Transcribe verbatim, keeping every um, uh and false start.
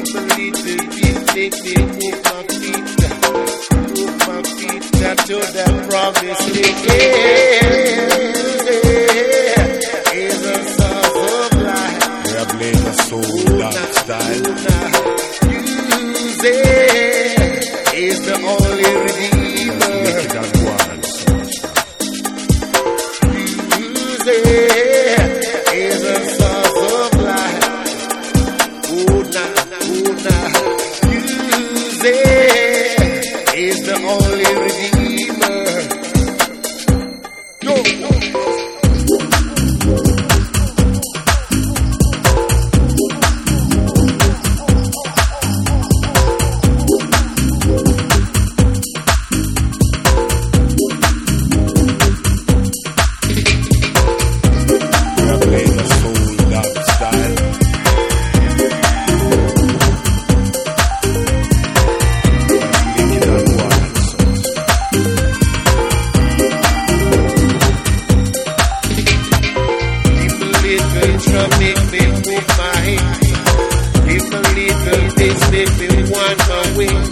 my little beat, make me move my feet, move my feet to that promised land. Is a source of life. We are playing a soul dance style. Music is the only redeemer. Music is a source of life. Oh, nah, oh, nah. Music is the only redeemer. No, no. Make me move my hands. If a little bass make me want my wings.